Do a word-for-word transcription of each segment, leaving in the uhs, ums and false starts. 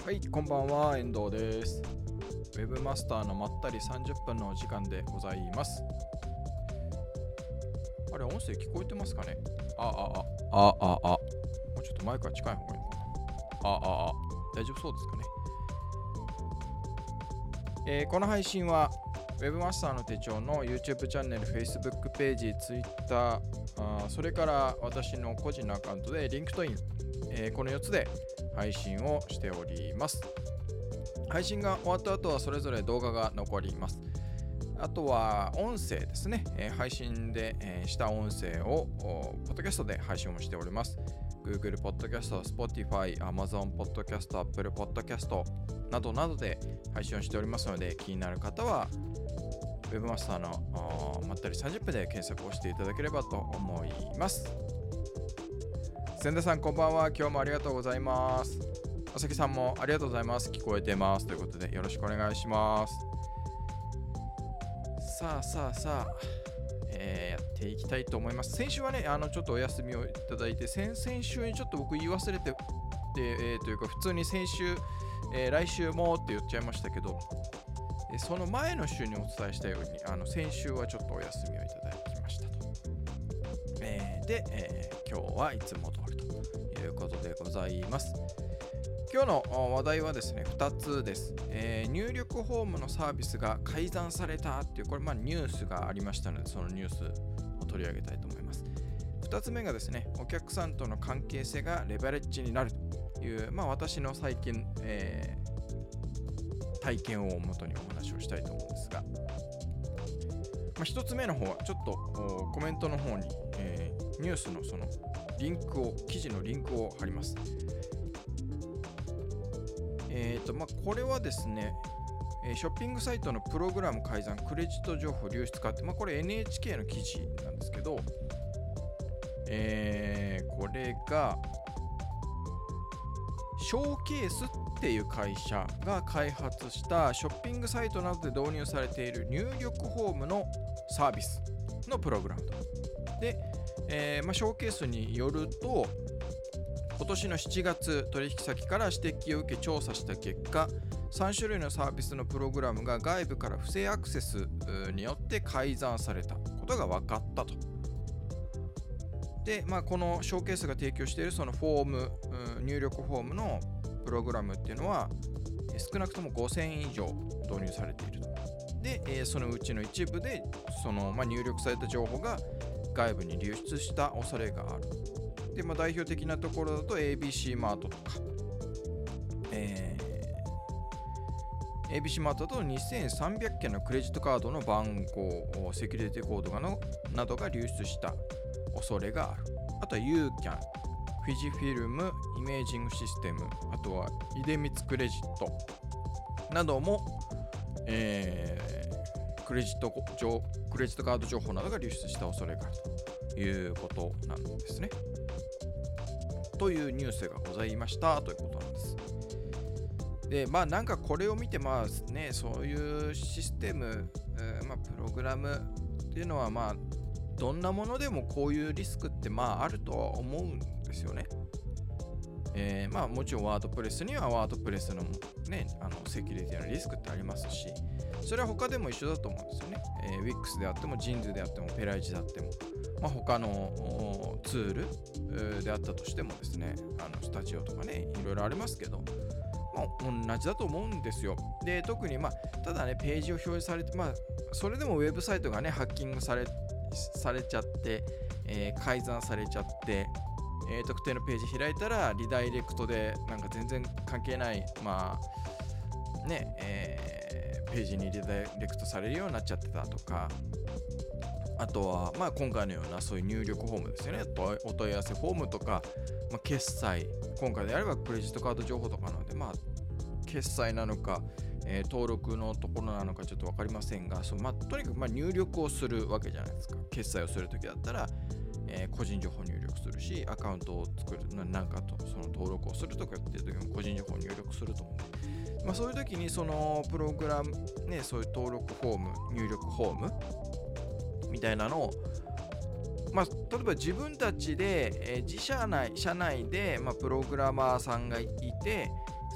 はい、こんばんは、遠藤です。ウェブマスターのまったりさんじゅっぷんのお時間でございます。あれ、音声聞こえてますかね？あ、あ、あ、あ、あ、あ、もうちょっとマイクが近い方がいいのかな。あ、あ、あ、大丈夫そうですかね。えー、この配信は、ウェブマスターの手帳の YouTube チャンネル、Facebook ページ、Twitter、あそれから私の個人のアカウントで LinkedIn、えー、このよっつで配信をしております。配信が終わった後はそれぞれ動画が残ります。あとは音声ですね、えー、配信で、えー、した音声をポッドキャストで配信をしております。Google Podcast、Spotify、Amazon Podcast、Apple Podcast などなどで配信をしておりますので、気になる方は Webmaster のまったりさんじゅっぷんで検索をしていただければと思います。千田さんこんばんは。今日もありがとうございます。あさきさんもありがとうございます。聞こえてますということでよろしくお願いします。さあさあさあ、えー、やっていきたいと思います。先週はね、あのちょっとお休みをいただいて、先々週にちょっと僕言い忘れて、でえー、というか普通に先週、えー、来週もって言っちゃいましたけど、えー、その前の週にお伝えしたように、あの先週はちょっとお休みをいただきましたと。えー、で、えー、今日はいつも通りということでございます。今日の話題はですね、ふたつです。えー、入力フォームのサービスが改ざんされたっていう、これまあニュースがありましたので、そのニュースを取り上げたいと思います。ふたつめがですね、お客さんとの関係性がレバレッジになるという、まあ私の最近、えー、体験をもとにお話をしたいと思うんですが、まあ、ひとつめの方はちょっとコメントの方に、えー、ニュースのそのリンクを、記事のリンクを貼ります。えーとまあ、これはですね、ショッピングサイトのプログラム改ざん、クレジット情報流出かって、まあ、これ エヌエイチケー の記事なんですけど、えー、これがショーケースっていう会社が開発したショッピングサイトなどで導入されている入力フォームのサービスのプログラムで、えーまあ、ショーケースによると、今年のしちがつ、取引先から指摘を受け調査した結果、さん種類のサービスのプログラムが外部から不正アクセスによって改ざんされたことが分かったと。で、まあ、このショーケースが提供しているそのフォーム、入力フォームのプログラムっていうのは、少なくともごせん以上導入されていると。で、そのうちの一部でその、まあ、入力された情報が外部に流出した恐れがある。でまあ、代表的なところだと エービーシー マートとか、えー、エービーシー マートだとにせんさんびゃくけんのクレジットカードの番号、セキュリティコードがのなどが流出した恐れがある。あとは ユーキャン、フィジフィルムイメージングシステム、あとは出光クレジットなども、えー、クレジット情クレジットカード情報などが流出した恐れがあるということなんですね。というニュースがございましたということなんです。で、まあなんかこれを見てまあね、そういうシステム、えー、まあプログラムっていうのはまあどんなものでもこういうリスクってまああるとは思うんですよね。えー、まあもちろんワードプレスにはワードプレスのね、あのセキュリティのリスクってありますし、それは他でも一緒だと思うんですよね。えー、Wix であっても ジンズ であってもペライチであっても、まあ、他のツールであったとしてもですね、あのスタジオとかね、いろいろありますけど、まあ、同じだと思うんですよ。で、特にまあ、ただね、ページを表示されて、まあ、それでもウェブサイトがね、ハッキングされ、されちゃって、えー、改ざんされちゃって、えー、特定のページ開いたら、リダイレクトで、なんか全然関係ない、まあ、ね、えー、ページにリダイレクトされるようになっちゃってたとか、あとは、まあ、今回のようなそういう入力フォームですよね。お問い合わせフォームとか、まあ、決済、今回であればクレジットカード情報とかなので、まあ、決済なのか、えー、登録のところなのかちょっと分かりませんが、そのまあ、とにかくまあ入力をするわけじゃないですか。決済をするときだったら、えー、個人情報入力するし、アカウントを作る、なんかとその登録をするとかっていうときも個人情報入力すると思うんで、まあ、そういうときにそのプログラム、ね、そういう登録フォーム、入力フォームみたいなのを、まあ、例えば自分たちで、えー、自社内、社内で、まあ、プログラマーさんがいて、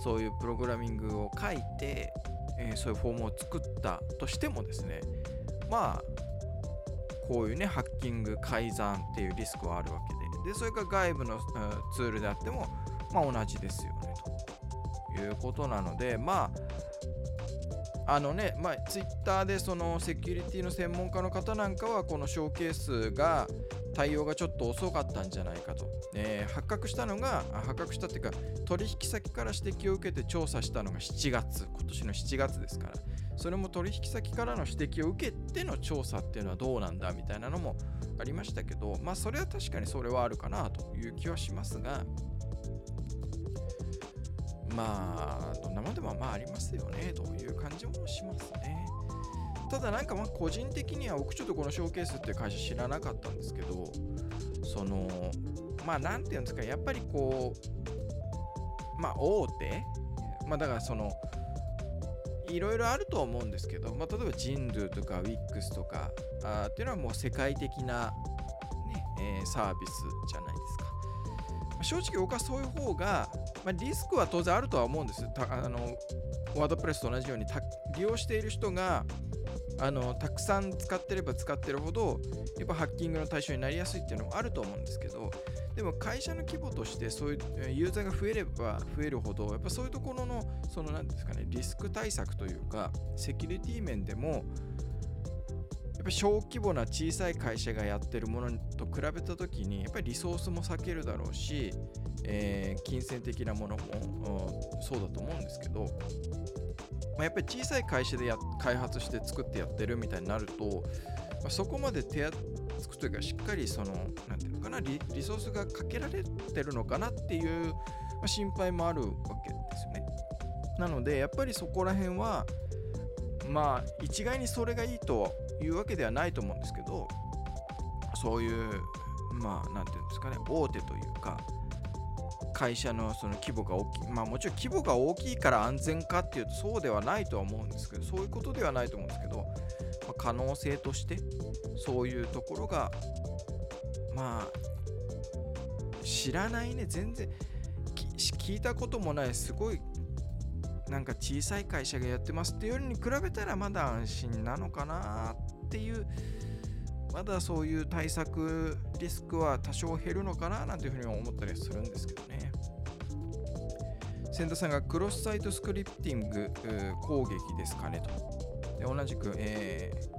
そういうプログラミングを書いて、えー、そういうフォームを作ったとしてもですね、まあこういうねハッキング改ざんっていうリスクはあるわけで、でそれが外部の、うん、ツールであってもまあ同じですよねということなので、まああのね、まあツイッターでそのセキュリティの専門家の方なんかはこのショーケースが対応がちょっと遅かったんじゃないかと、えー、発覚したのが発覚したっていうか取引先から指摘を受けて調査したのがしちがつ、今年のしちがつですから、それも取引先からの指摘を受けての調査っていうのはどうなんだみたいなのもありましたけど、まあそれは確かにそれはあるかなという気はしますが、まあどんなもんでもまあありますよねという感じもしますね。ただなんかまあ個人的には僕ちょっとこのショーケースっていう会社知らなかったんですけど、そのまあなんていうんですか、やっぱりこうまあ大手、まあだからそのいろいろあると思うんですけど、まあ、例えばジンドゥとか ウィックス とかあっていうのはもう世界的な、ねえー、サービスじゃないですか。正直僕はそういう方が、まあ、リスクは当然あるとは思うんです。たあのワードプレスと同じように利用している人があのたくさん使ってれば使ってるほどやっぱハッキングの対象になりやすいっていうのもあると思うんですけど、でも会社の規模としてそういうユーザーが増えれば増えるほどやっぱそういうところのその何ですかね、リスク対策というかセキュリティ面でもやっぱ小規模な小さい会社がやってるものと比べたときにやっぱりリソースも避けるだろうし、えー、金銭的なものも、うん、そうだと思うんですけど、まあ、やっぱり小さい会社でや開発して作ってやってるみたいになると、まあ、そこまで手厚くというかしっかりそのなんていうのかな リ, リソースがかけられてるのかなっていう、まあ、心配もあるわけですよね。なのでやっぱりそこら辺はまあ一概にそれがいいというわけではないと思うんですけど、そういうまあなんていうんですかね、大手というか会社のその規模が大きい、まあもちろん規模が大きいから安全かっていうとそうではないとは思うんですけど、そういうことではないと思うんですけど、まあ、可能性としてそういうところがまあ知らないね、全然聞いたこともないすごいなんか小さい会社がやってますっていうのに比べたらまだ安心なのかなっていう、まだそういう対策リスクは多少減るのかななんていうふうに思ったりするんですけどね。千田さんがクロスサイトスクリプティング攻撃ですかねと。で同じくえー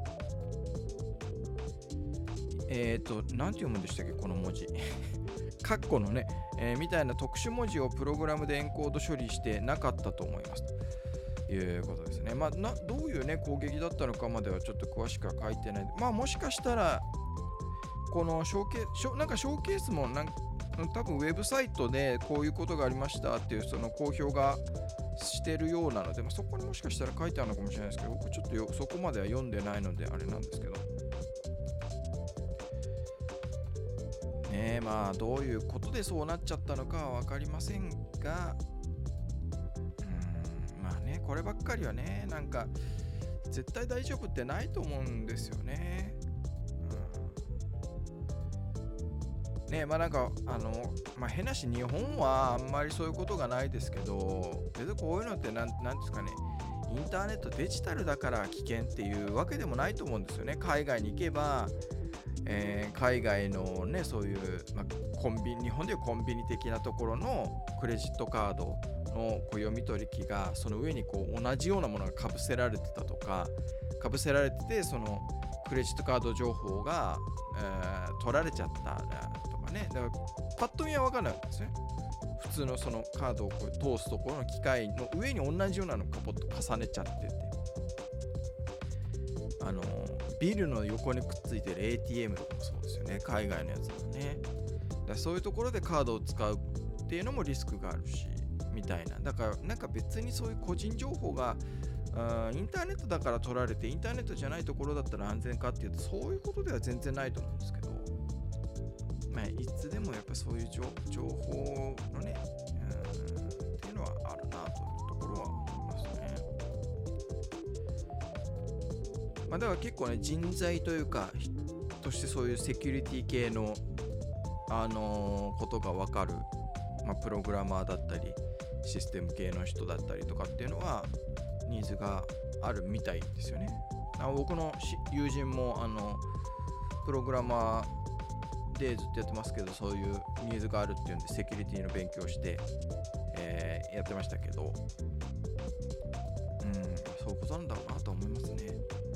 えーと、なんて読むんでしたっけこの文字カッコのね、えー、みたいな特殊文字をプログラムでエンコード処理してなかったと思いますということですね。まあなどういうね攻撃だったのかまではちょっと詳しくは書いてない。まあもしかしたらこのショーケースなんかショーケースもなん多分ウェブサイトでこういうことがありましたっていうその公表がしてるようなので、まあ、そこにもしかしたら書いてあるのかもしれないですけど、僕ちょっとよそこまでは読んでないのであれなんですけどね。まあどういうことでそうなっちゃったのかは分かりませんが、うーんまあねこればっかりはねなんか絶対大丈夫ってないと思うんですよね。ねまあなんかあのまあ変なし日本はあんまりそういうことがないですけど、別にこういうのってなんなんですかね、インターネットデジタルだから危険っていうわけでもないと思うんですよね。海外に行けば、えー、海外のねそういう、まあ、コンビニ日本でいうコンビニ的なところのクレジットカードのこう読み取り機がその上にこう同じようなものがかぶせられてたとか、かぶせられててそのクレジットカード情報が、えー、取られちゃったとかね、だからパッと見は分からないんですね。普通のそのカードをこう通すところの機械の上に同じようなのをポッと重ねちゃってて、あのビルの横にくっついてる エーティーエム とかもそうですよね、海外のやつだね。だからそういうところでカードを使うっていうのもリスクがあるしみたいな。だからなんか別にそういう個人情報があインターネットだから取られてインターネットじゃないところだったら安全かっていうとそういうことでは全然ないと思うんですけど、まあ、いつでもやっぱそういう情報のねうんっていうのはあるなというところは思いますね。まあ、だから結構ね人材というかとしてそういうセキュリティ系のあのー、ことが分かる、まあ、プログラマーだったりシステム系の人だったりとかっていうのはニーズがあるみたいですよね。あ僕の友人もあのプログラマーでずっとやってますけど、そういうニーズがあるっていうんでセキュリティの勉強して、えー、やってましたけど、うん、そういうことなんだろうなと思いますね。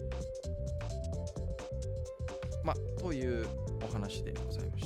まあというお話でございました。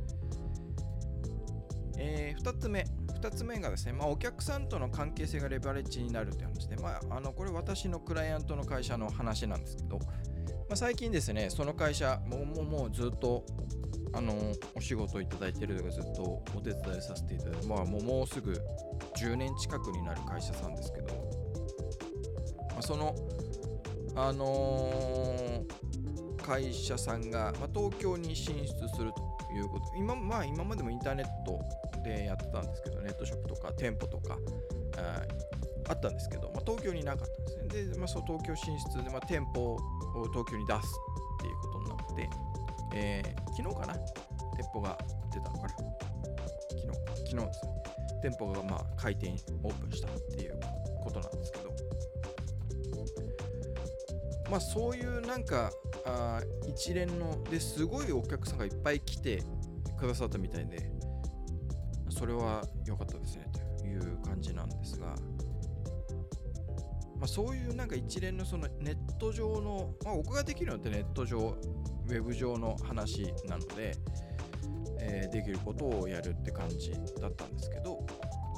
えー、ふたつめふたつめがですね、まあ、お客さんとの関係性がレバレッジになるという話で、まあ、あのこれ私のクライアントの会社の話なんですけど、まあ、最近ですね、その会社もうもうもうずっとあのお仕事をいただいているとかずっとお手伝いさせていただいて、まあ、もうもうすぐじゅうねん近くになる会社さんですけど、まあ、そのあのー、会社さんが、まあ、東京に進出するということ、今、まあ、今までもインターネットでやってたんですけど、ネットショップとか店舗とか あ, あったんですけど、まあ、東京になかったんですね。で、まあ、そう東京進出で、まあ、店舗を東京に出すっていうことになって、えー、昨日かな店舗が出たのかな昨日昨日ですね、店舗がまあ開店オープンしたっていうことなんですけど、まあそういうなんかあ一連のですごいお客さんがいっぱい来てくださったみたいで、それは良かったですねという感じなんですが、まあ、そういうなんか一連のそのネット上の、まあ、僕ができるのってネット上ウェブ上の話なので、えー、できることをやるって感じだったんですけど、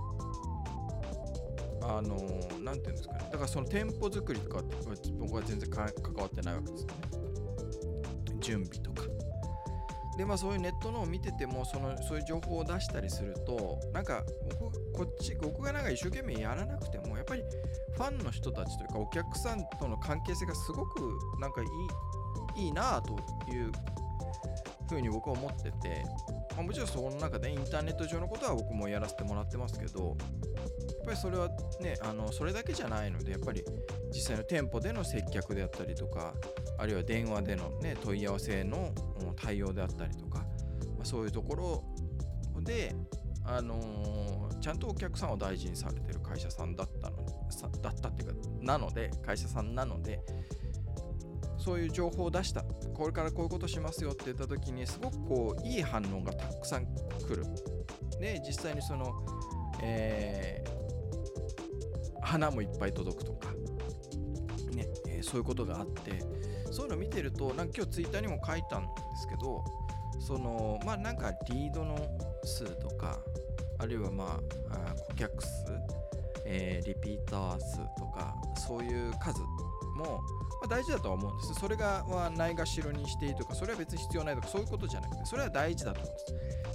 あのー、なんていうんですかね、だからその店舗作りとか僕は全然関わってないわけですよね。準備とかで、まあそういうネットのを見ててもそのそういう情報を出したりすると、なんか僕こっち僕がなんか一生懸命やらなくてもやっぱりファンの人たちというかお客さんとの関係性がすごくなんかいいいいなというふうに僕は思ってて、まあ、もちろんその中でインターネット上のことは僕もやらせてもらってますけど、やっぱりそれはね、あのそれだけじゃないので、やっぱり実際の店舗での接客であったりとか、あるいは電話での、ね、問い合わせの対応であったりとか、まあ、そういうところで、あのー、ちゃんとお客さんを大事にされてる会社さんだったのだったっていうかなので会社さんなので、そういう情報を出した、これからこういうことしますよって言った時にすごくこういい反応がたくさん来る。で実際にその、えー、花もいっぱい届くとかね、えー、そういうことがあって、そういうのを見てると、なんか今日ツイッターにも書いたんですけど、そのまあなんかリードの数とか、あるいはまあ、あ顧客数、えー、リピーター数とか、そういう数も、まあ、大事だとは思うんです。それがはないがしろにしていいとか、それは別に必要ないとか、そういうことじゃなくて、それは大事だと思うんです。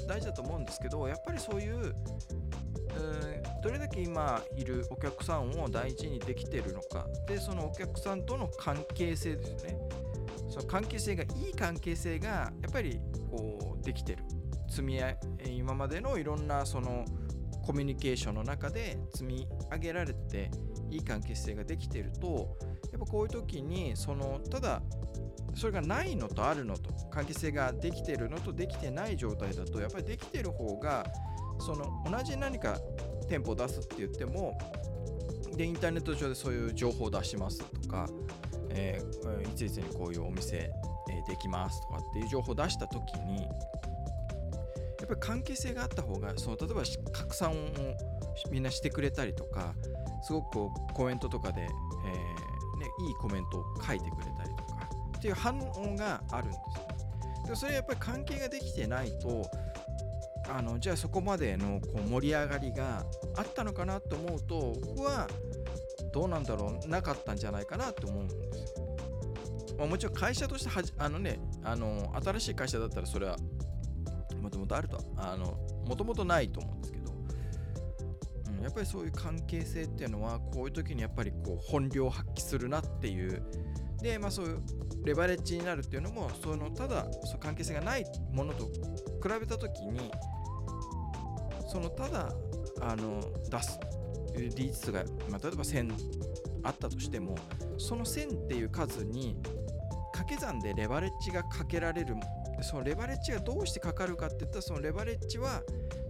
大事だと思うんですけど、やっぱりそういう、うーん、どれだけ今いるお客さんを大事にできているのか、でそのお客さんとの関係性ですよね。その関係性がいい関係性がやっぱりこうできてる。積み上げ今までのいろんなそのコミュニケーションの中で積み上げられていい関係性ができていると、やっぱこういう時にそのただそれがないのとあるのと、関係性ができているのとできてない状態だと、やっぱりできている方がその同じ何か店舗を出すって言っても、でインターネット上でそういう情報を出しますとか、えー、いついつにこういうお店、えー、できますとかっていう情報を出した時に、やっぱり関係性があった方が、その例えば拡散をみんなしてくれたりとか、すごくこうコメントとかで、えーね、いいコメントを書いてくれたりとかっていう反応があるんですよ。でそれはやっぱり関係ができてないと、あのじゃあそこまでのこう盛り上がりがあったのかなと思うと、僕はどうなんだろう、なかったんじゃないかなと思うんですよ。まあ、もちろん会社としてはじあのねあの新しい会社だったらそれはもともとあるとあのもともとないと思うんですけど、うん、やっぱりそういう関係性っていうのはこういう時にやっぱりこう本領を発揮するなっていう。でまあそういうレバレッジになるっていうのも、そのただその関係性がないものと比べた時に、そのただあの出す利率が、まあ、例えばせんあったとしても、そのせんっていう数に掛け算でレバレッジがかけられる。そのレバレッジがどうしてかかるかっていったら、そのレバレッジは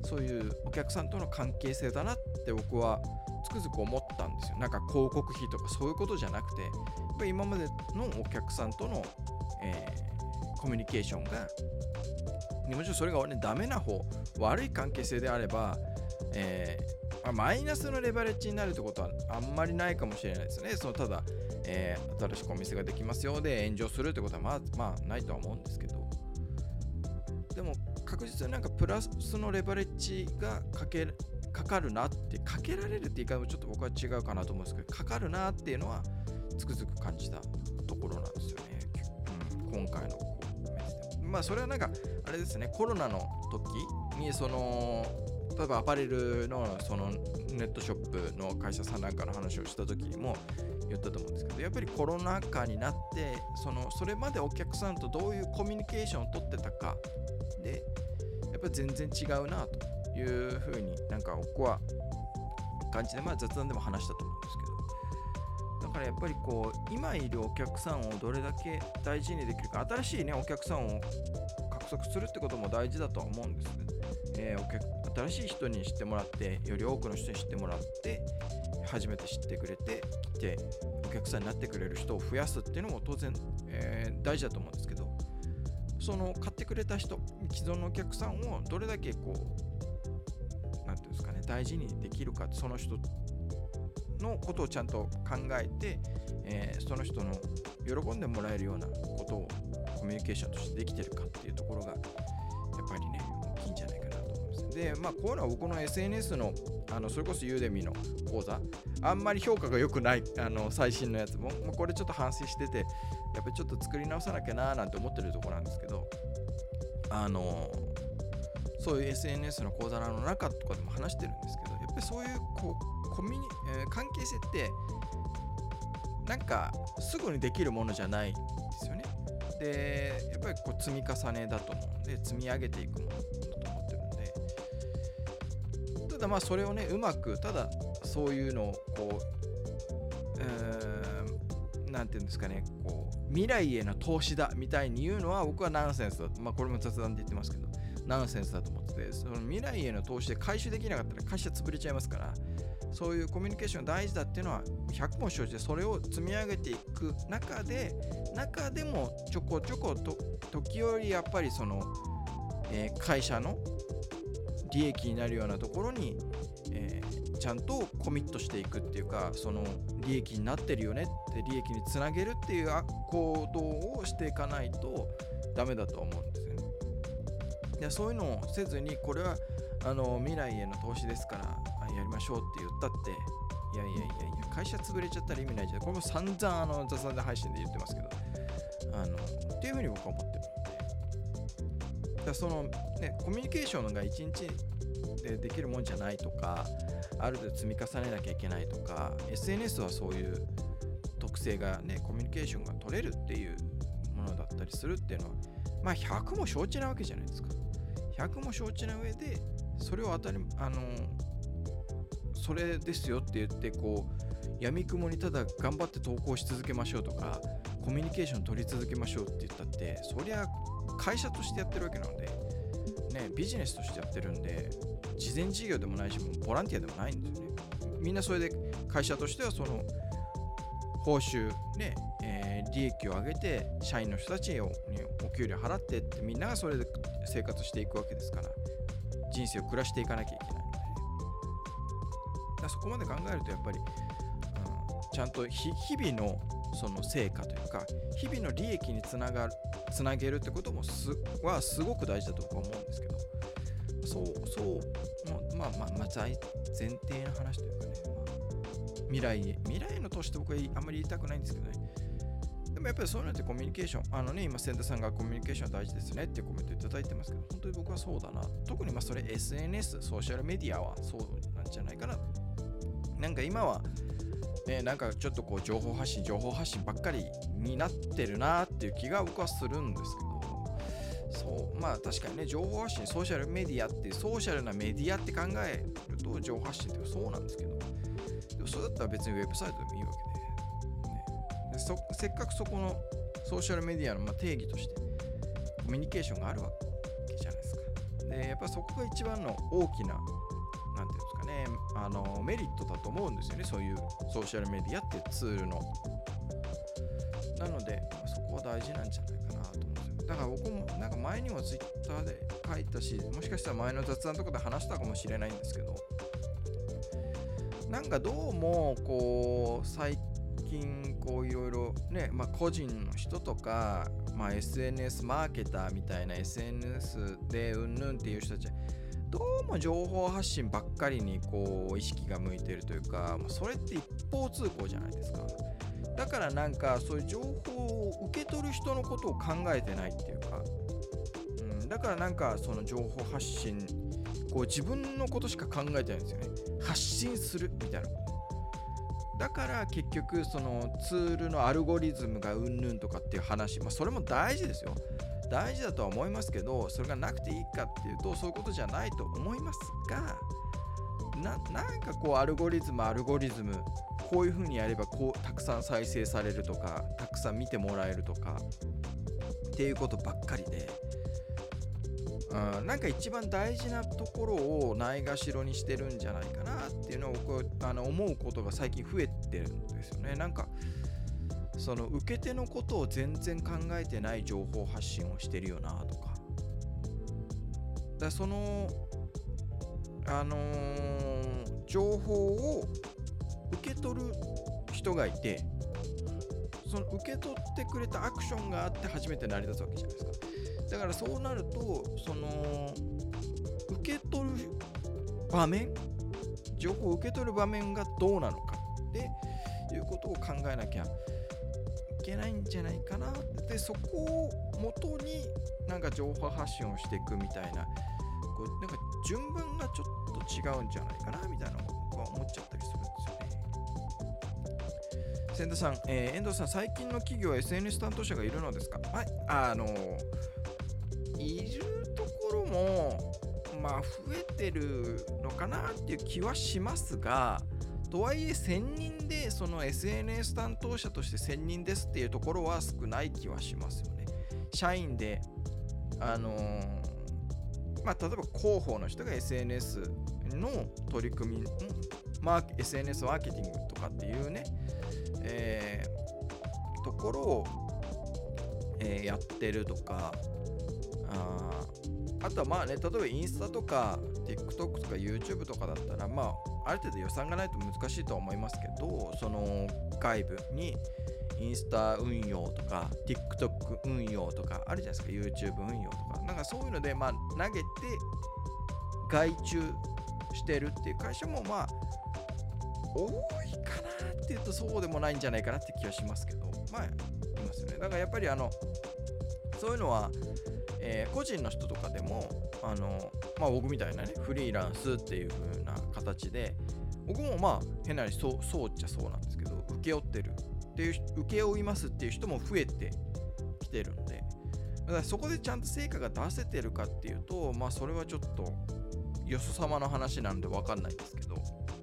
そういうお客さんとの関係性だなって僕はつくづく思ったんですよ。なんか広告費とかそういうことじゃなくて、やっぱり今までのお客さんとの、えー、コミュニケーションが、もちろんそれが、ね、ダメな方、悪い関係性であれば、えーまあ、マイナスのレバレッジになるってことはあんまりないかもしれないですね。そのただ、えー、新しくお店ができますよで炎上するってことはまあ、まあ、ないとは思うんですけど、でも確実になんかプラスのレバレッジがかけるかかるなって、かけられるって言い方もちょっと僕は違うかなと思うんですけど、かかるなっていうのはつくづく感じたところなんですよね、うん、今回のこうまあそれはなんかあれですね、コロナの時にその例えばアパレルのそのネットショップの会社さんなんかの話をした時にも言ったと思うんですけど、やっぱりコロナ禍になってそのそれまでお客さんとどういうコミュニケーションを取ってたかで、やっぱり全然違うなというふうになんか僕は感じで、まあ雑談でも話したと思うんですけど、だからやっぱりこう今いるお客さんをどれだけ大事にできるか、新しいねお客さんを獲得するってことも大事だとは思うんですね。えー、お客新しい人に知ってもらって、より多くの人に知ってもらって初めて知ってくれて来てお客さんになってくれる人を増やすっていうのも当然、えー、大事だと思うんですけど、その買ってくれた人、既存のお客さんをどれだけこうなんていうんですかね、大事にできるか、その人のことをちゃんと考えて、えー、その人の喜んでもらえるようなことをコミュニケーションとしてできてるかっていうところがやっぱりね大きいんじゃないかなと思います。で、まあこういうのは僕の エスエヌエス のあのそれこそユーデミの講座、あんまり評価が良くないあの最新のやつも、もうこれちょっと反省してて、やっぱりちょっと作り直さなきゃなーなんて思ってるところなんですけど、あのそういう エスエヌエス の講座の中とかでも話してるんですけど、やっぱりそういうこうコミュニ、えー、関係性ってなんかすぐにできるものじゃないんですよね。で、やっぱりこう積み重ねだと思うんで、積み上げていくものだと思ってるんで、ただまあそれをねうまく、ただそういうのをこう、えー、なんていうんですかね、こう未来への投資だみたいに言うのは僕はナンセンスだと、まあこれも雑談で言ってますけどナンセンスだと思ってて、その未来への投資で回収できなかったら会社潰れちゃいますから、そういうコミュニケーション大事だっていうのはひゃくも承知で、それを積み上げていく中で中でもちょこちょこと時折やっぱりその、えー、会社の利益になるようなところに、えー、ちゃんとコミットしていくっていうか、その利益になってるよねって利益につなげるっていう行動をしていかないとダメだと思うんですよね。でそういうのをせずに、これはあの未来への投資ですからやりましょうって言ったって、いやいやいやいや会社潰れちゃったら意味ないじゃん。これも散々あの雑談配信で言ってますけど、あのっていうふうに僕は思ってるので、だからそのねコミュニケーションが一日でできるもんじゃないとか、ある程度積み重ねなきゃいけないとか、 エスエヌエス はそういう特性がねコミュニケーションが取れるっていうものだったりするっていうのは、まあひゃくも承知なわけじゃないですか。ひゃくも承知な上でそれを当たりあのそれですよって言ってこう闇雲にただ頑張って投稿し続けましょうとか、コミュニケーション取り続けましょうって言ったって、そりゃ会社としてやってるわけなのでね、ビジネスとしてやってるんで、慈善事業でもないし、もうボランティアでもないんですよね。みんなそれで会社としてはその報酬ね、えー、利益を上げて社員の人たちにお給料払ってってみんながそれで生活していくわけですから、人生を暮らしていかなきゃいけないので、だからそこまで考えるとやっぱり、うん、ちゃんと日々のその成果というか日々の利益につながるつなげるってこともすはすごく大事だと僕は思うんですけど、そうそうまあまあまあ前前提の話というかね、まあ、未来へ未来への投資って僕はあんまり言いたくないんですけどね。でもやっぱりそういうのってコミュニケーション、あのね今千田さんがコミュニケーション大事ですねっていうコメントいただいてますけど、本当に僕はそうだな。特にまあそれ エスエヌエス ソーシャルメディアはそうなんじゃないかな。なんか今はね、なんかちょっとこう情報発信情報発信ばっかりになってるなっていう気が僕はするんですけど、そうまあ確かにね、情報発信ソーシャルメディアってソーシャルなメディアって考えると情報発信ってそうなんですけど、でもそれだったら別にウェブサイトでもいいわけで、ね、でそせっかくそこのソーシャルメディアのまあ定義としてコミュニケーションがあるわけじゃないですか。 でやっぱそこが一番の大きななんていうんですかね、あのメリットだと思うんですよね、そういうソーシャルメディアっていうツールの。なのでそこは大事なんじゃないかなと思うんですよ。だから僕もなんか前にもツイッターで書いたし、もしかしたら前の雑談とかで話したかもしれないんですけど、なんかどうもこう最近こういろいろね、まあ個人の人とか、まあ エスエヌエス マーケターみたいな エスエヌエス でうんぬんっていう人たちどうも情報発信ばっかりにこう意識が向いてるというか、それって一方通行じゃないですか。だからなんかそういう情報を受け取る人のことを考えてないっていうか、うん、だからなんかその情報発信こう自分のことしか考えてないんですよね。発信するみたいな。だから結局そのツールのアルゴリズムがうんぬんとかっていう話、まあそれも大事ですよ。大事だとは思いますけど、それがなくていいかっていうとそういうことじゃないと思いますが、な, なんかこうアルゴリズムアルゴリズムこういう風にやればこうたくさん再生されるとかたくさん見てもらえるとかっていうことばっかりで、うん、なんか一番大事なところをないがしろにしてるんじゃないかなっていうのを僕あの思うことが最近増えてるんですよね。なんかその受け手のことを全然考えてない情報発信をしてるよなとか、だそのあのー、情報を受け取る人がいて、その受け取ってくれたアクションがあって初めて成り立つわけじゃないですか。だからそうなるとその受け取る場面、情報を受け取る場面がどうなのかっていうことを考えなきゃいけないんじゃないかな。でそこを元になんか情報発信をしていくみたいな、こうなんか順番がちょっと違うんじゃないかなみたいなのを僕は思っちゃったりするんですよね。千田さん、えー、遠藤さん、最近の企業は エスエヌエス 担当者がいるのですか？はい、あのいるところもまあ増えてるのかなっていう気はしますが、とはいえせんにんでその エスエヌエス 担当者としてせんにんですっていうところは少ない気はしますよね。社員であのーまあ、例えば広報の人が エスエヌエス の取り組み、マー エスエヌエス マーケティングとかっていうね、えー、ところを、えー、やってるとか、あ, あとはまあね、例えばインスタとか TikTok とか YouTube とかだったら、まあある程度予算がないと難しいとは思いますけど、その外部にインスタ運用とか TikTok 運用とかあるじゃないですか、 YouTube 運用とか、なんかそういうのでまあ投げて外注してるっていう会社もまあ多いかなっていうとそうでもないんじゃないかなって気はしますけど、まあいますよね。だからやっぱりあのそういうのは、えー、個人の人とかでもあのまあ僕みたいなねフリーランスっていう風な形で、僕もまあ変なにそうそうっちゃそうなんですけど、請け負ってるっていう請け負いますっていう人も増えてきてるんで、だからそこでちゃんと成果が出せてるかっていうと、まあそれはちょっとよそ様の話なんで分かんないんですけど、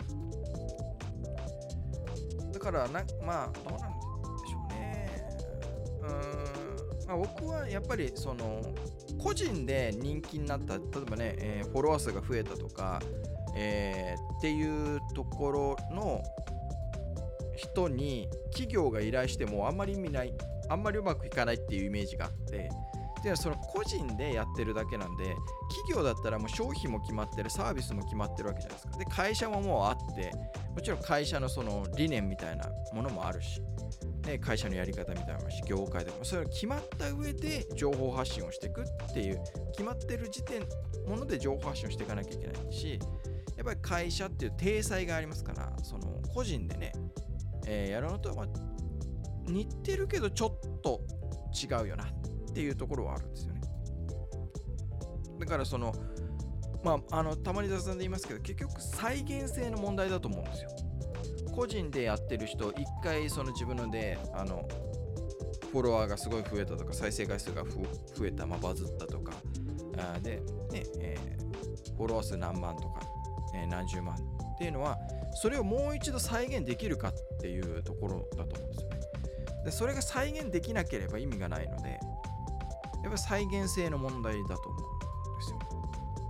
だからなまあどうなんでしょうね。うーん、まあ、僕はやっぱりその個人で人気になった、例えばね、えー、フォロワー数が増えたとか、えー、っていうところの人に企業が依頼してもあんまり意味ない、あんまりうまくいかないっていうイメージがあって、でその個人でやってるだけなんで、企業だったらもう商品も決まってる、サービスも決まってるわけじゃないですか。で会社ももうあって、もちろん会社のその理念みたいなものもあるし、ね、会社のやり方みたいなものもし、業界でもそれを決まった上で情報発信をしていくっていう決まってる時点もので情報発信をしていかなきゃいけないし、やっぱり会社っていう体裁がありますから、その個人でね、えー、やるのとは、まあ、似てるけどちょっと違うよなっていうところはあるんですよね。だからそのまああのたまに雑談で言いますけど、結局再現性の問題だと思うんですよ。個人でやってる人、一回その自分のであのフォロワーがすごい増えたとか、再生回数が増えた、まあ、バズったとかあで、ねえー、フォロワー数何万とか、えー、何十万っていうのは、それをもう一度再現できるかっていうところだと思うんですよね。でそれが再現できなければ意味がないので、やっぱり再現性の問題だと思うんですよ。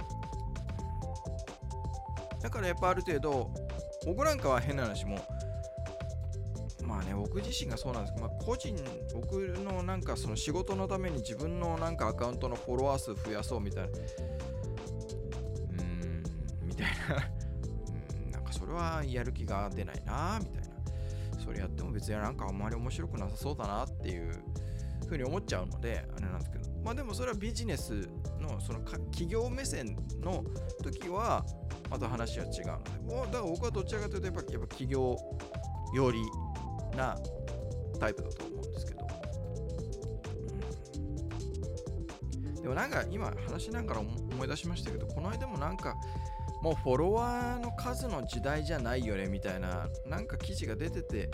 だからやっぱある程度僕なんかは変な話もまあね僕自身がそうなんですけど、まあ、個人僕のなんかその仕事のために自分のなんかアカウントのフォロワー数増やそうみたいなうーんみたいなうーんなんかそれはやる気が出ないなみたいな、それやっても別になんかあんまり面白くなさそうだなっていうふうに思っちゃうのであれなんですけど、まあでもそれはビジネスのその企業目線の時はまた話は違うので、だから僕はどちらかというとやっぱ、やっぱ企業よりなタイプだと思うんですけど、うん、でもなんか今話しながら思い出しましたけど、この間もなんかもうフォロワーの数の時代じゃないよねみたいななんか記事が出てて、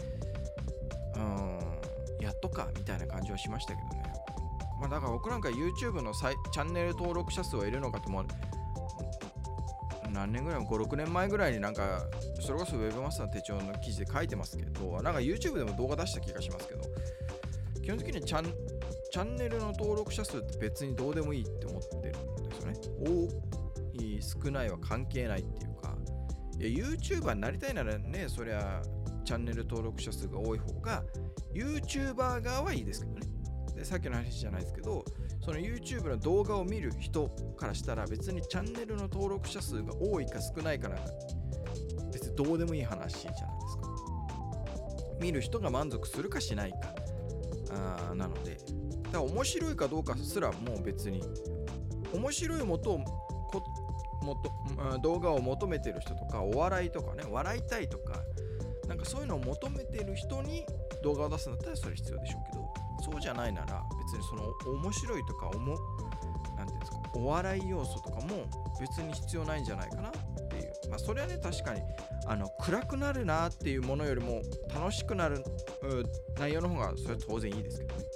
うんやっとかみたいな感じはしましたけどね。まあだから僕なんか YouTube のチャンネル登録者数はいるのかと思う何年ぐらいもご、ろくねんまえぐらいになんかそれこそウェブマスターの手帳の記事で書いてますけど、なんか YouTube でも動画出した気がしますけど、基本的にチャン、チャンネルの登録者数って別にどうでもいいって思ってるんですよね。多い少ないは関係ないっていうか、いや YouTuber になりたいならね、そりゃチャンネル登録者数が多い方が YouTuber 側はいいですけどね。でさっきの話じゃないですけど、その YouTube の動画を見る人からしたら別にチャンネルの登録者数が多いか少ないかなんか別にどうでもいい話じゃないですか。見る人が満足するかしないかあなので、だから面白いかどうかすらもう別に面白いもとこもと動画を求めてる人とか、お笑いとかね、笑いたいとかなんかそういうのを求めてる人に動画を出すんだったらそれ必要でしょうけど、そうじゃないなら別にその面白いとかおもなんていうんですか、お笑い要素とかも別に必要ないんじゃないかなっていう、まあそれはね確かにあの暗くなるなっていうものよりも楽しくなる内容の方がそれは当然いいですけどね。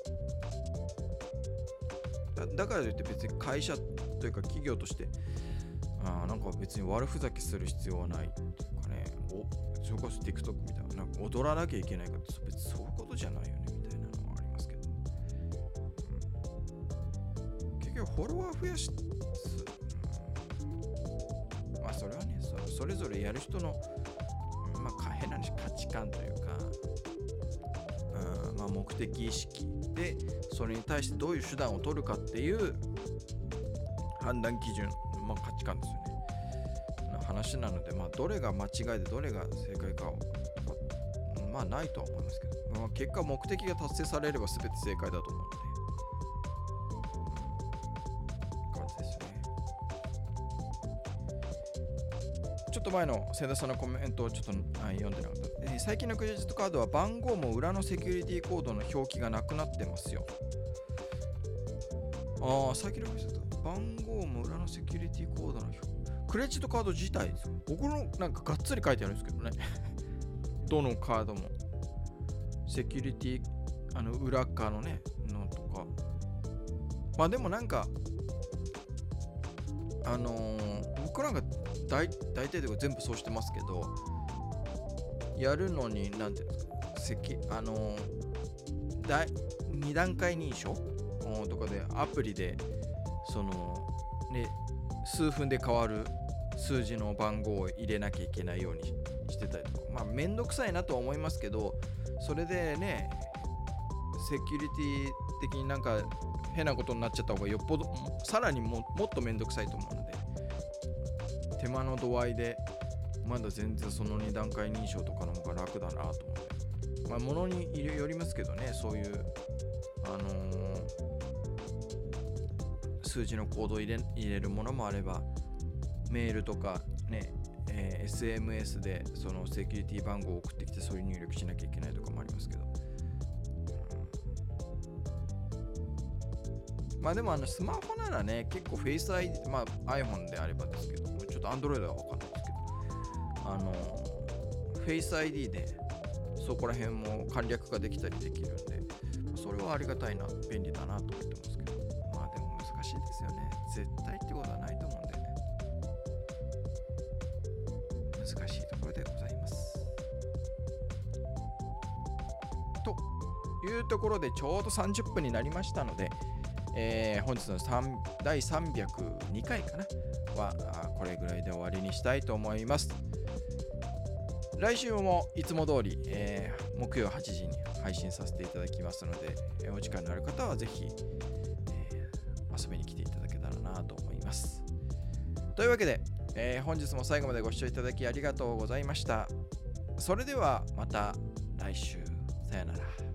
だ, だからといって別に会社というか企業としてあなんか別に悪ふざけする必要はないっていうかね、おそれこそ TikTok みたいな、なんか踊らなきゃいけないかって別にそういうことじゃないよねみたいなのはありますけど、うん、結局フォロワー増やし、うん、まあそれはね そ, それぞれやる人の、まあ変な話価値観というか、うん、まあ目的意識でそれに対してどういう手段を取るかっていう判断基準、まあ、価値観ですよねの話なので、まあどれが間違いでどれが正解かをまあないとは思いますけど、まあ、結果目的が達成されれば全て正解だと思うので、感じですね。ちょっと前の千田さんのコメントをちょっと読んでなかった、えー、最近のクレジットカードは番号も裏のセキュリティコードの表記がなくなってますよ。ああ、最近のクレジット番号も裏のセキュリティコードの表記、クレジットカード自体ですよ。僕のなんかがっつり書いてあるんですけどねどのカードもセキュリティあの裏側のねのとか、まあでもなんかあのー、僕なんか大大体で全部そうしてますけど、やるのになんていうんですか、セキあのー、だに段階認証とかでアプリでそのね数分で変わる数字の番号を入れなきゃいけないようにしてたりとか、まあめんどくさいなとは思いますけど、それでねセキュリティ的になんか変なことになっちゃった方がよっぽどさらに も, もっとめんどくさいと思うので、手間の度合いでまだ全然そのに段階認証とかの方が楽だなと思って、まあものによりますけどね、そういうあのー、数字のコードを入れ、入れるものもあれば、メールとかね、えー、エスエムエス でそのセキュリティ番号を送ってきてそれ入力しなきゃいけないとかもありますけど、うん、まあでもあのスマホならね結構 Face アイディー、まあ iPhone であればですけど、ちょっと Android は分かんないですけど、あの Face アイディー でそこら辺も簡略化できたりできるんで、それはありがたいな、便利だなと思ってますけど、まあでも難しいですよね。絶対ってことはないと思うんで難しいところでございます。というところでちょうどさんじゅっぷんになりましたので、 えー本日のさんだいさんびゃくにかいかなはあこれぐらいで終わりにしたいと思います。来週もいつも通り、えー木曜はちじに配信させていただきますので、えーお時間のある方はぜひ、えー遊びに来ていただけたらなと思います。というわけで、えー本日も最後までご視聴いただきありがとうございました。それではまた来週。さよなら。